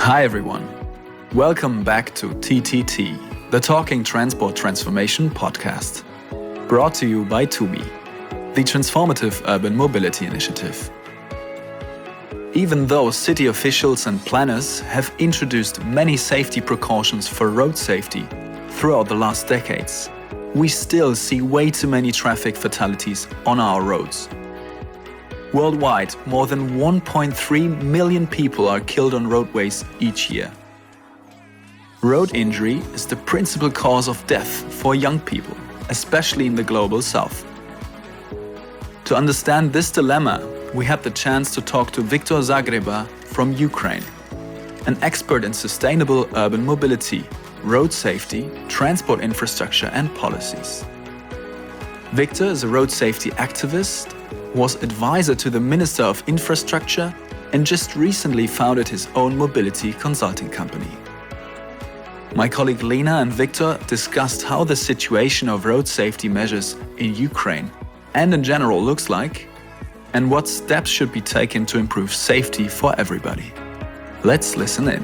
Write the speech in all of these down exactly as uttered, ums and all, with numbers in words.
Hi everyone. Welcome back to T T T, the Talking Transport Transformation podcast, brought to you by TUMI, the Transformative Urban Mobility Initiative. Even though city officials and planners have introduced many safety precautions for road safety throughout the last decades, we still see way too many traffic fatalities on our roads. Worldwide, more than one point three million people are killed on roadways each year. Road injury is the principal cause of death for young people, especially in the global south. To understand this dilemma, we had the chance to talk to Viktor Zagreba from Ukraine, an expert in sustainable urban mobility, road safety, transport infrastructure and policies. Viktor is a road safety activist, was advisor to the Minister of Infrastructure, and just recently founded his own mobility consulting company. My colleague Lena and Viktor discussed how the situation of road safety measures in Ukraine and in general looks like, and what steps should be taken to improve safety for everybody. Let's listen in.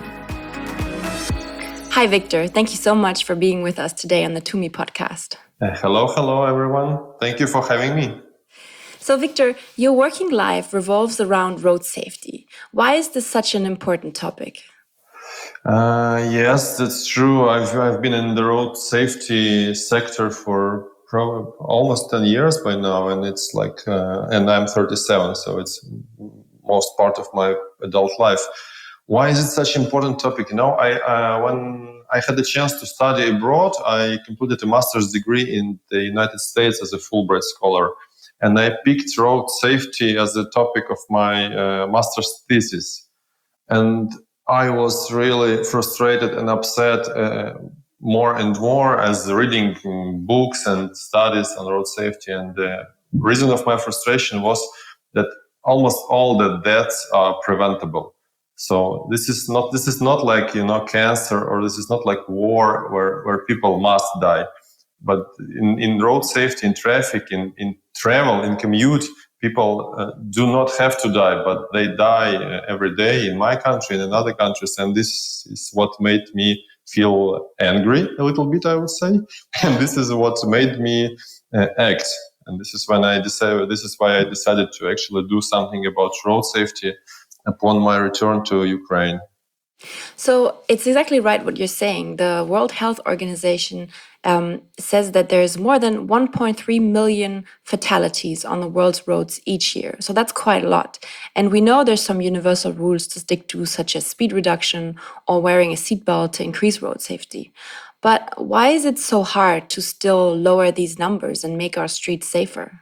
Hi, Viktor. Thank you so much for being with us today on the TUMI podcast. Uh, hello, hello, everyone. Thank you for having me. So, Viktor, your working life revolves around road safety. Why is this such an important topic? Uh, yes, that's true. I've I've been in the road safety sector for pro- almost ten years by now, and it's like, uh, and I'm thirty-seven, so it's most part of my adult life. Why is it such an important topic? You know, I uh, when I had the chance to study abroad, I completed a master's degree in the United States as a Fulbright scholar. And I picked road safety as the topic of my uh, master's thesis. And I was really frustrated and upset uh, more and more as reading books and studies on road safety. And the reason of my frustration was that almost all the deaths are preventable. So this is not this is not like, you know, cancer, or this is not like war where, where people must die. But in, in road safety, in traffic, in, in travel, in commute, people uh, do not have to die, but they die uh, every day in my country and in other countries. And this is what made me feel angry a little bit, I would say. And this is what made me uh, act. And this is when I decided, this is why I decided to actually do something about road safety upon my return to Ukraine. So it's exactly right what you're saying. The World Health Organization um, says that there's more than one point three million fatalities on the world's roads each year. So that's quite a lot. And we know there's some universal rules to stick to, such as speed reduction or wearing a seatbelt to increase road safety. But why is it so hard to still lower these numbers and make our streets safer?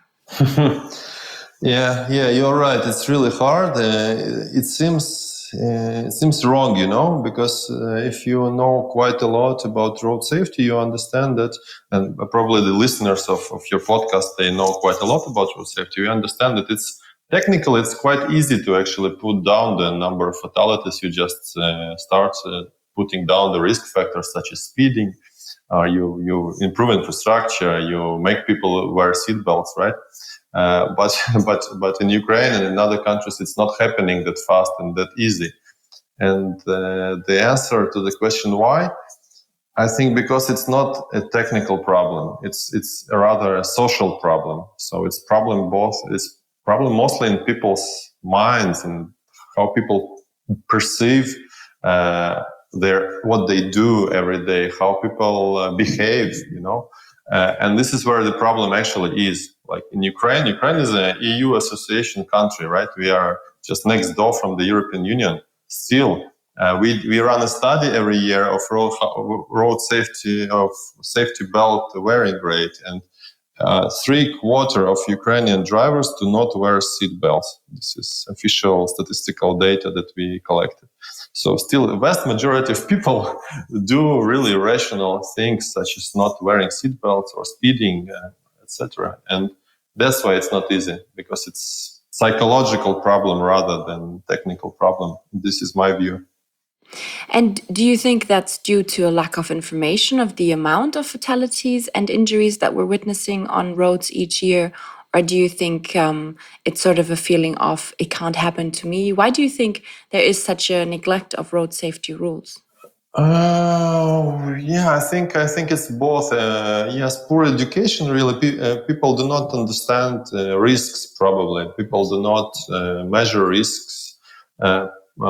yeah, yeah, you're right. It's really hard. Uh, it seems Uh, it seems wrong, you know, because uh, if you know quite a lot about road safety, you understand that, and probably the listeners of, of your podcast, they know quite a lot about road safety. You understand that it's technically, it's quite easy to actually put down the number of fatalities. You just uh, start uh, putting down the risk factors such as speeding, uh, you, you improve infrastructure, you make people wear seatbelts, right? Uh, but but but in Ukraine and in other countries, it's not happening that fast and that easy. And uh, the answer to the question why, I think because it's not a technical problem. It's it's a rather a social problem. So it's problem both. It's problem mostly in people's minds and how people perceive uh, their what they do every day, how people uh, behave. You know. Uh, and this is where the problem actually is. Like in Ukraine, Ukraine is an E U association country, right? We are just next door from the European Union. Still, uh, we we run a study every year of road, road safety, of safety belt wearing rate, and uh, three quarter of Ukrainian drivers do not wear seat belts. This is official statistical data that we collected. So still, the vast majority of people do really rational things, such as not wearing seatbelts or speeding, uh, et cetera. And that's why it's not easy, because it's psychological problem rather than technical problem. This is my view. And do you think that's due to a lack of information of the amount of fatalities and injuries that we're witnessing on roads each year? Or do you think um, it's sort of a feeling of it can't happen to me? Why do you think there is such a neglect of road safety rules? Uh, yeah, I think I think it's both. Uh, yes, poor education. Really, pe- uh, people do not understand uh, risks. Probably, people do not uh, measure risks uh,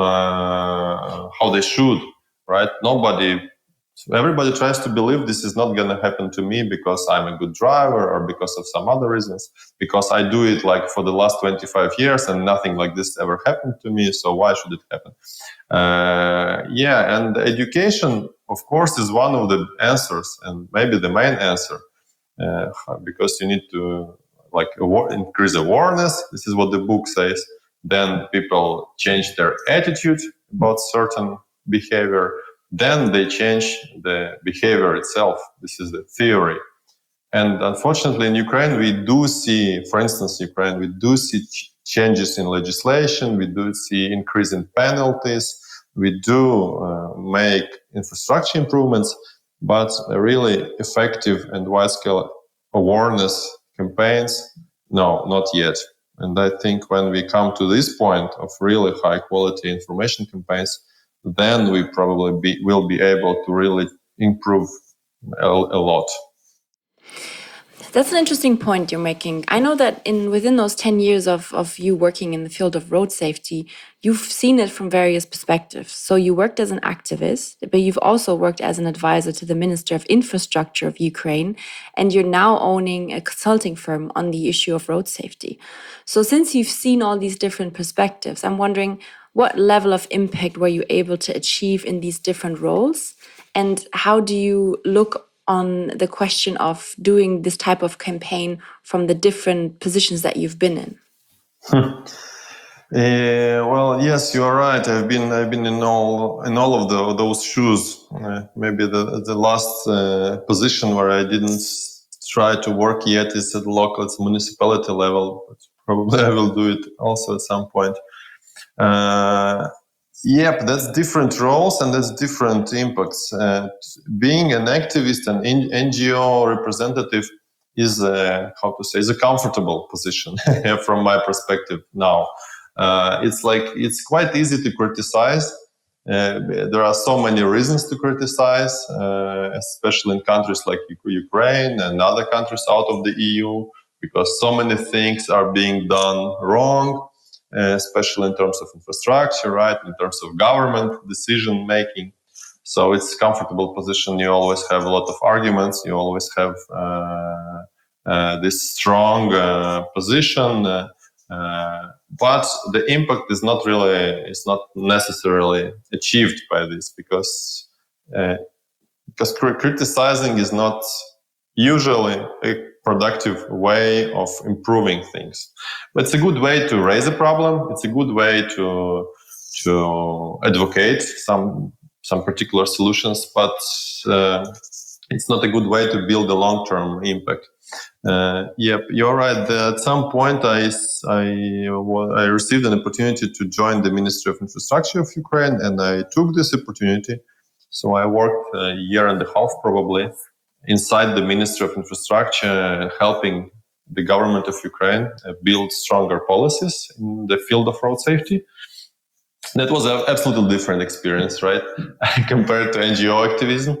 uh, how they should. Right? Nobody. Everybody tries to believe this is not going to happen to me because I'm a good driver or because of some other reasons. Because I do it like for the last twenty-five years and nothing like this ever happened to me. So why should it happen? Uh, yeah, and education, of course, is one of the answers and maybe the main answer, uh, because you need to like increase awareness. This is what the book says. Then people change their attitude about certain behavior. Then they change the behavior itself. This is the theory. And unfortunately, in Ukraine, we do see, for instance, Ukraine, we do see ch- changes in legislation. We do see increase in penalties. We do uh, make infrastructure improvements, but really effective and wide-scale awareness campaigns, no, not yet. And I think when we come to this point of really high-quality information campaigns, then we probably be, will be able to really improve a, a lot. That's an interesting point you're making. I know that in within those ten years of, of you working in the field of road safety, you've seen it from various perspectives. So you worked as an activist, but you've also worked as an advisor to the Minister of Infrastructure of Ukraine, and you're now owning a consulting firm on the issue of road safety. So since you've seen all these different perspectives, I'm wondering what level of impact were you able to achieve in these different roles? And how do you look on the question of doing this type of campaign from the different positions that you've been in? uh, well, yes, you are right. I've been I've been in all in all of the, those shoes. Uh, maybe the the last uh, position where I didn't try to work yet is at the local, it's municipality level. But probably I will do it also at some point. Uh, Yep, that's different roles and that's different impacts. Uh, being an activist and N G O representative is a, how to say, is a comfortable position from my perspective now. Uh, it's like, it's quite easy to criticize. Uh, there are so many reasons to criticize, uh, especially in countries like Ukraine and other countries out of the E U, because so many things are being done wrong. Uh, especially in terms of infrastructure, right? In terms of government decision making. So it's a comfortable position. You always have a lot of arguments. You always have uh, uh, this strong uh, position. Uh, uh, but the impact is not really, is not necessarily achieved by this because, uh, because criticizing is not usually a productive way of improving things. But it's a good way to raise a problem. It's a good way to to advocate some some particular solutions, but uh, it's not a good way to build a long-term impact. Uh, yep, you're right. At some point, I, I, I received an opportunity to join the Ministry of Infrastructure of Ukraine, and I took this opportunity. So I worked a year and a half probably inside the Ministry of Infrastructure, helping the government of Ukraine build stronger policies in the field of road safety. That was an absolutely different experience, right? Compared to N G O activism.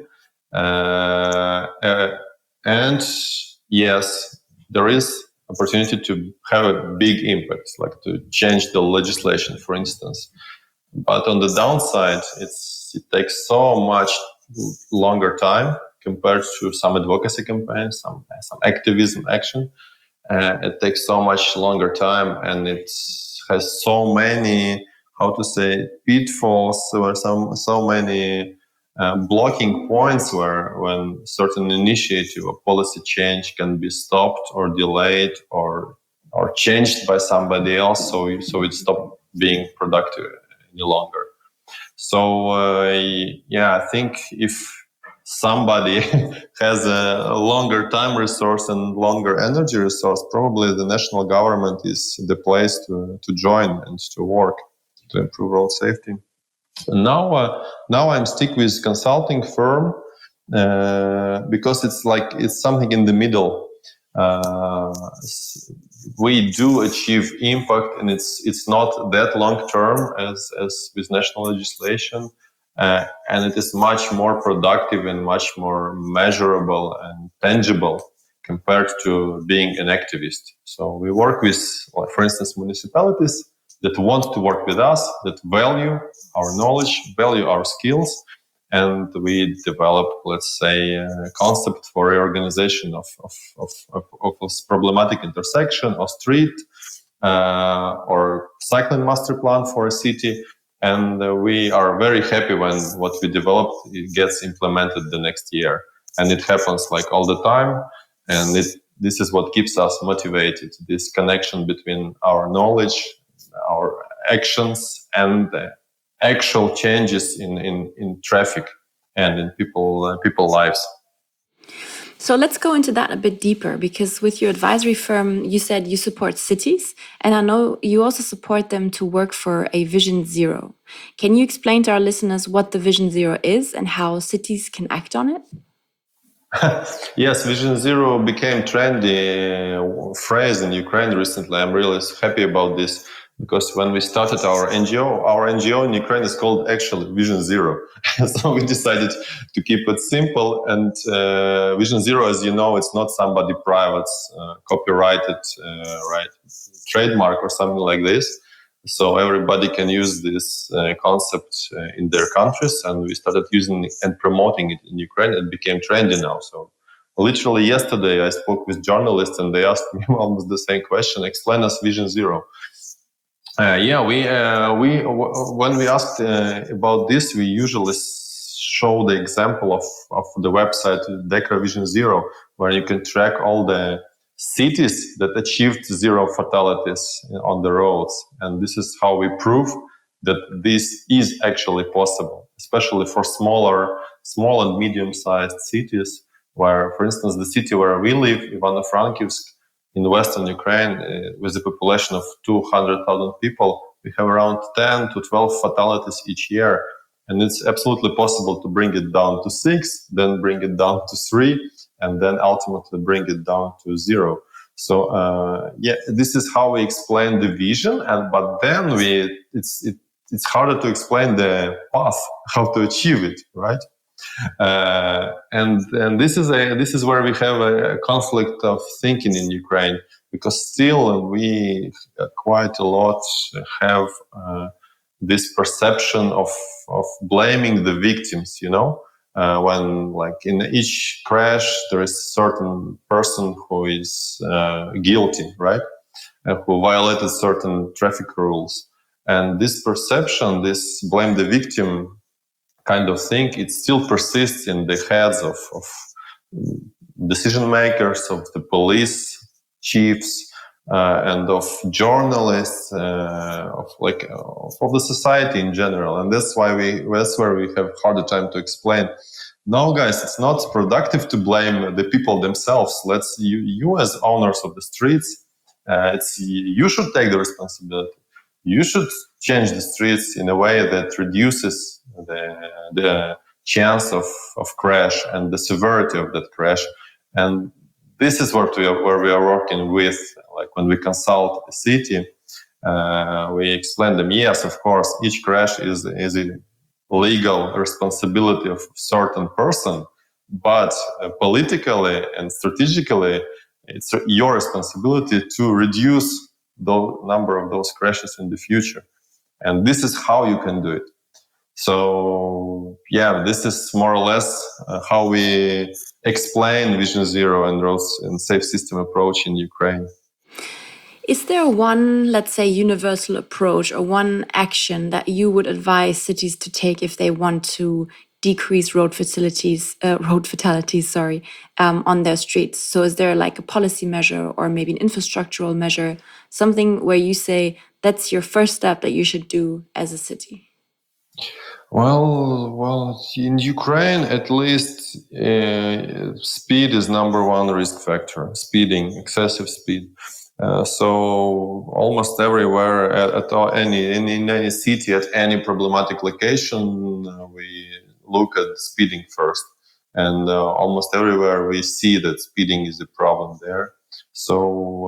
Uh, uh, and yes, there is opportunity to have a big impact, like to change the legislation, for instance. But on the downside, it's it takes so much longer time compared to some advocacy campaigns, some some activism action. Uh, it takes so much longer time, and it has so many, how to say, pitfalls, or some so many uh, blocking points where when certain initiative or policy change can be stopped or delayed or or changed by somebody else, so so it stopped being productive any longer. So uh, yeah, I think if somebody has a longer time resource and longer energy resource, probably the national government is the place to, to join and to work to improve road safety. And now, uh, now I'm stick with consulting firm uh, because it's like it's something in the middle. Uh, we do achieve impact, and it's it's not that long term as as with national legislation, uh, and it is much more productive and much more measurable and tangible compared to being an activist. So we work with, like, for instance, municipalities that want to work with us, that value our knowledge, value our skills, and we develop, let's say, a concept for reorganization of of, of, of, of a problematic intersection or street, uh, or cycling master plan for a city. And uh, we are very happy when what we developed it gets implemented the next year, and it happens like all the time. And it, this is what keeps us motivated, this connection between our knowledge, our actions, and the actual changes in, in, in traffic and in people uh, people lives. So let's go into that a bit deeper, because with your advisory firm, you said you support cities, and I know you also support them to work for a Vision Zero. Can you explain to our listeners what the Vision Zero is and how cities can act on it? Yes, Vision Zero became trendy uh, phrase in Ukraine recently. I'm really happy about this, because when we started our N G O, our N G O in Ukraine is called actually Vision Zero. So we decided to keep it simple. And uh, Vision Zero, as you know, it's not somebody private's uh, copyrighted uh, right trademark or something like this. So everybody can use this uh, concept uh, in their countries, and we started using it and promoting it in Ukraine. It became trendy now. So literally yesterday I spoke with journalists, and they asked me almost the same question: explain us Vision Zero. Uh, yeah, we uh, we w- when we asked uh, about this, we usually show the example of, of the website DECRA Vision Zero, where you can track all the cities that achieved zero fatalities on the roads. And this is how we prove that this is actually possible, especially for smaller, small and medium-sized cities, where, for instance, the city where we live, Ivano-Frankivsk, in western Ukraine, uh, with a population of two hundred thousand people, we have around ten to twelve fatalities each year. And it's absolutely possible to bring it down to six, then bring it down to three, and then ultimately bring it down to zero. So, uh, yeah, this is how we explain the vision. And but then we, it's it, it's harder to explain the path, how to achieve it, right? Uh, and and this is a this is where we have a conflict of thinking in Ukraine, because still we uh, quite a lot have uh, this perception of of blaming the victims. You know, uh, when like in each crash there is a certain person who is uh, guilty, right, and who violated certain traffic rules, and this perception, this blame the victim kind of thing, it still persists in the heads of, of decision makers, of the police chiefs, uh, and of journalists, uh, of like of, of the society in general. And that's why we that's where we have harder time to explain. No, guys, it's not productive to blame the people themselves. Let's you, you as owners of the streets, uh, it's you should take the responsibility. You should change the streets in a way that reduces the, the chance of, of crash and the severity of that crash. And this is what we are, where we are working with. Like when we consult the city, uh, we explain them, yes, of course, each crash is, is a legal responsibility of a certain person, but uh, politically and strategically, it's your responsibility to reduce the number of those crashes in the future. And this is how you can do it. So, yeah, this is more or less uh, how we explain Vision Zero and roads and safe system approach in Ukraine. Is there one, let's say, universal approach or one action that you would advise cities to take if they want to decrease road fatalities, uh, road fatalities, sorry, um, on their streets? So is there like a policy measure or maybe an infrastructural measure, something where you say that's your first step that you should do as a city? Well, well, in Ukraine, at least, uh, speed is number one risk factor. Speeding, excessive speed. Uh, so almost everywhere, at, at all, any in, in any city, at any problematic location, uh, we look at speeding first, and uh, almost everywhere we see that speeding is a problem there. So uh,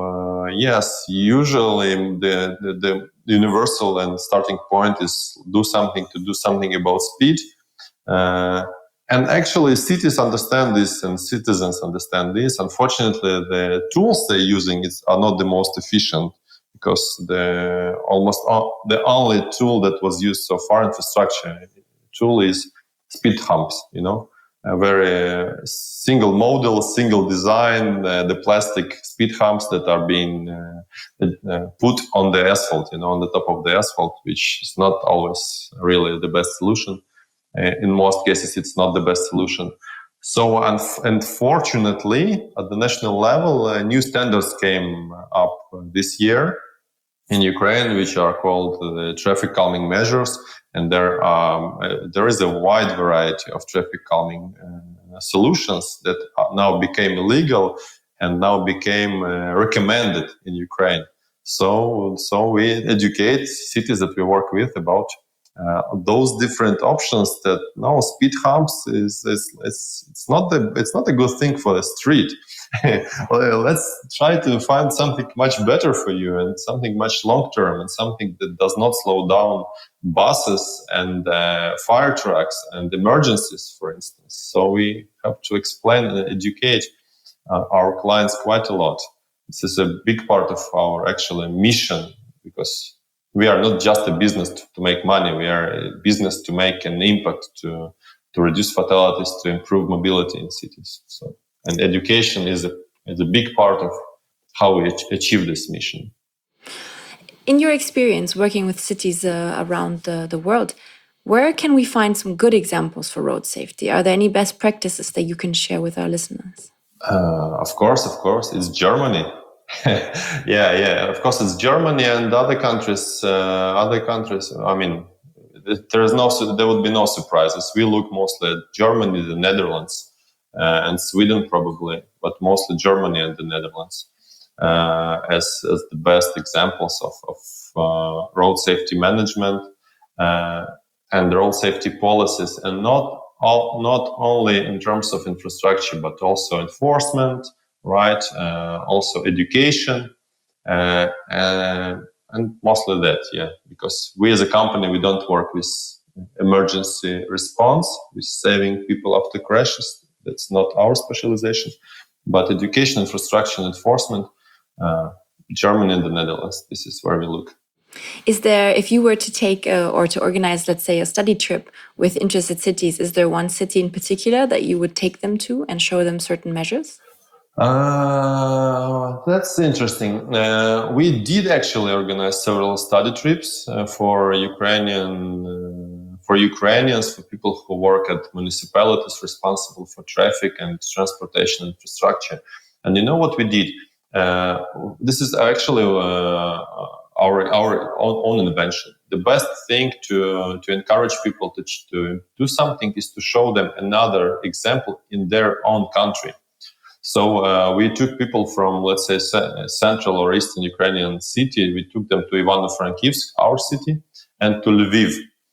yes, usually the, the, the universal and starting point is do something to do something about speed. Uh, and actually cities understand this and citizens understand this. Unfortunately, the tools they're using is, are not the most efficient, because the almost all, the only tool that was used so far, infrastructure tool, is speed humps, you know, a very single model, single design, uh, the plastic speed humps that are being uh, uh, put on the asphalt, you know, on the top of the asphalt, which is not always really the best solution. Uh, in most cases, it's not the best solution. So, unf- unfortunately, at the national level, uh, new standards came up this year in Ukraine, which are called the traffic calming measures. And there, um, uh, there is a wide variety of traffic calming uh, solutions that now became illegal and now became uh, recommended in Ukraine. So, so we educate cities that we work with about uh, those different options. That no, speed humps is, is, is it's not the it's not a good thing for the street. Well, let's try to find something much better for you and something much long term and something that does not slow down buses and uh, fire trucks and emergencies, for instance. So we have to explain and educate uh, our clients quite a lot. This is a big part of our actual mission, because we are not just a business to, to make money. We are a business to make an impact, to to reduce fatalities, to improve mobility in cities. So, and education is a is a big part of how we ach- achieve this mission. In your experience working with cities uh, around the, the world, where can we find some good examples for road safety? Are there any best practices that you can share with our listeners? Uh, of course, of course, it's Germany. yeah, yeah. Of course, it's Germany and other countries. Uh, other countries. I mean, there is no. There would be no surprises. We look mostly at Germany, the Netherlands, uh, and Sweden probably, but mostly Germany and the Netherlands uh, as as the best examples of of uh, road safety management uh, and road safety policies, and not all, not only in terms of infrastructure, but also enforcement. Right, uh, also education, uh, and, and mostly that, yeah. Because we as a company, we don't work with emergency response, with saving people after crashes. That's not our specialization. But education, infrastructure, and enforcement, uh, Germany and the Netherlands. This is where we look. Is there, if you were to take uh, or to organize, let's say, a study trip with interested cities, is there one city in particular that you would take them to and show them certain measures? Uh, that's interesting. Uh, we did actually organize several study trips uh, for Ukrainian, uh, for Ukrainians, for people who work at municipalities responsible for traffic and transportation infrastructure. And you know what we did? Uh, this is actually uh, our our own, own invention. The best thing to to encourage people to to do something is to show them another example in their own country. So uh, we took people from, let's say, central or eastern Ukrainian city. We took them to Ivano-Frankivsk, our city, and to Lviv.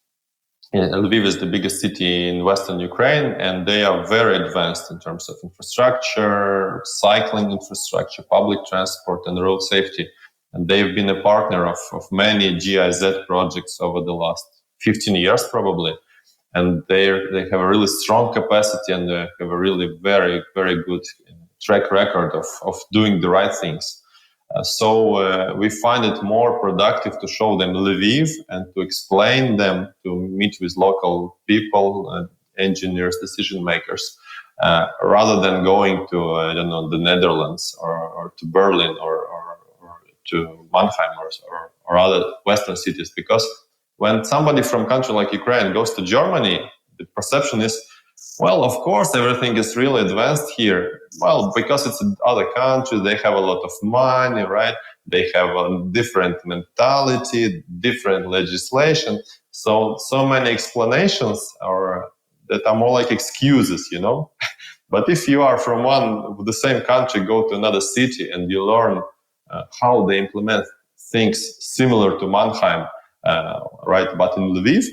And Lviv is the biggest city in western Ukraine, and they are very advanced in terms of infrastructure, cycling infrastructure, public transport, and road safety. And they've been a partner of, of many G I Z projects over the last fifteen years, probably. And they they have a really strong capacity, and they have a really very, very good track record of, of doing the right things. Uh, so uh, we find it more productive to show them Lviv and to explain them, to meet with local people, uh, engineers, decision makers, uh, rather than going to uh, I don't know, the Netherlands or, or to Berlin or, or, or to Mannheim or, or, or other Western cities. Because when somebody from a country like Ukraine goes to Germany, the perception is, well, of course, everything is really advanced here. Well, because it's another country, they have a lot of money, right? They have a different mentality, different legislation. So, so many explanations are that are more like excuses, you know? But if you are from one, the same country, go to another city and you learn uh, how they implement things similar to Mannheim, uh, right? But in Lviv,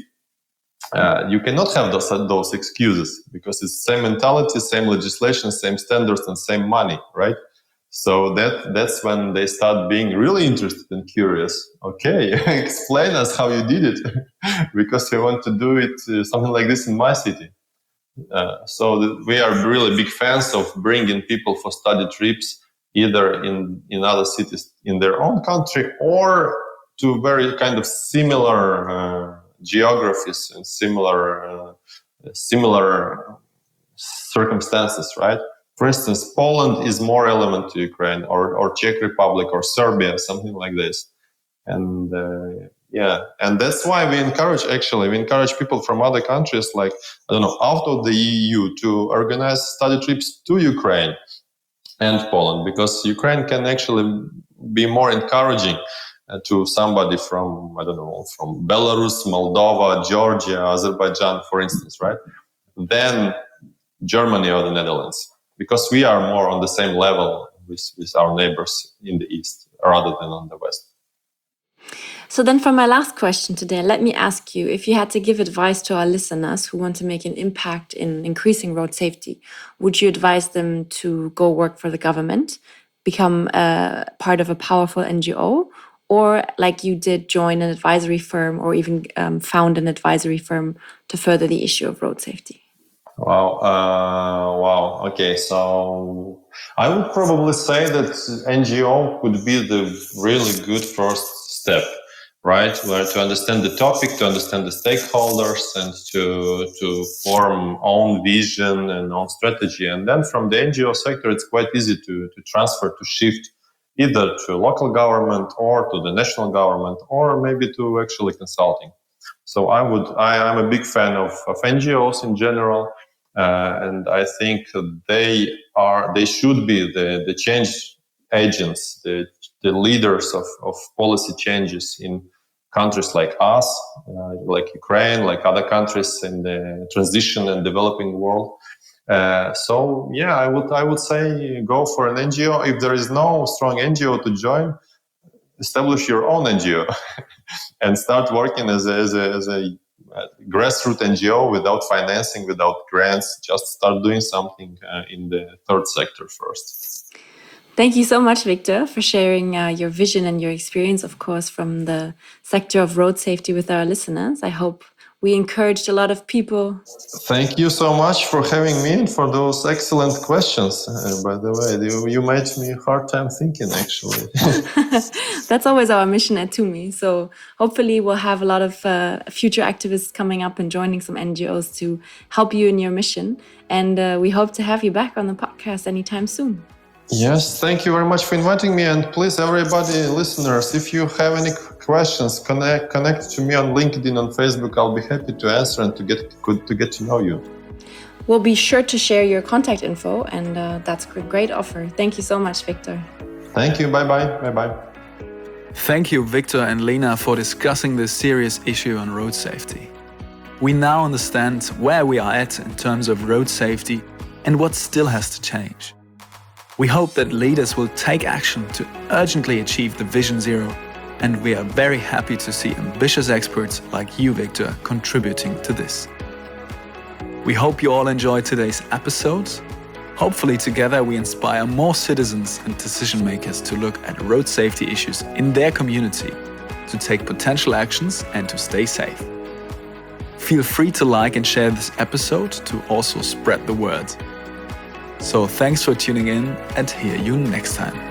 Uh, you cannot have those, those excuses, because it's same mentality, same legislation, same standards, and same money, right? So that that's when they start being really interested and curious. Okay, explain us how you did it, because I want to do it uh, something like this in my city. Uh, so th- we are really big fans of bringing people for study trips, either in, in other cities in their own country or to very kind of similar uh, geographies and similar uh, similar circumstances, right? For instance, Poland is more relevant to Ukraine, or, or Czech Republic, or Serbia, something like this. And uh, yeah, and that's why we encourage, actually, we encourage people from other countries, like, I don't know, out of the E U to organize study trips to Ukraine and Poland, because Ukraine can actually be more encouraging uh, to somebody from, I don't know, from Belarus, Moldova, Georgia, Azerbaijan, for instance, right? Than Germany or the Netherlands, because we are more on the same level with, with our neighbors in the East rather than on the West. So then for my last question today, let me ask you, if you had to give advice to our listeners who want to make an impact in increasing road safety, would you advise them to go work for the government, become a part of a powerful N G O, or like you did, join an advisory firm or even um, found an advisory firm to further the issue of road safety? Wow. Uh, wow. Okay. So I would probably say that N G O could be the really good first step, right? Where to understand the topic, to understand the stakeholders, and to, to form own vision and own strategy. And then from the N G O sector, it's quite easy to, to transfer, to shift either to local government or to the national government, or maybe to actually consulting. So I would, I, I'm a big fan of, of N G Os in general. Uh, and I think they are, they should be the, the change agents, the, the leaders of, of policy changes in countries like us, uh, like Ukraine, like other countries in the transition and developing world. Uh, so yeah, I would, I would say go for an N G O. If there is no strong N G O to join, establish your own N G O and start working as a, as a, as a grassroots N G O without financing, without grants. Just start doing something uh, in the third sector first. Thank you so much, Victor, for sharing uh, your vision and your experience, of course, from the sector of road safety with our listeners. I hope we encouraged a lot of people. Thank you so much for having me and for those excellent questions. Uh, by the way, you, you made me a hard time thinking, actually. That's always our mission at TUMI. So hopefully we'll have a lot of uh, future activists coming up and joining some N G Os to help you in your mission. And uh, we hope to have you back on the podcast anytime soon. Yes, thank you very much for inviting me. And please, everybody, listeners, if you have any questions, connect connect to me on LinkedIn, on Facebook. I'll be happy to answer and to get good to get to know you. We'll be sure to share your contact info, and uh, that's a great offer. Thank you so much, Victor. Thank you. Bye bye. Bye bye. Thank you, Victor and Lena, for discussing this serious issue on road safety. We now understand where we are at in terms of road safety and what still has to change. We hope that leaders will take action to urgently achieve the Vision Zero, and we are very happy to see ambitious experts like you, Victor, contributing to this. We hope you all enjoyed today's episode. Hopefully together we inspire more citizens and decision makers to look at road safety issues in their community, to take potential actions and to stay safe. Feel free to like and share this episode to also spread the word. So thanks for tuning in, and hear you next time.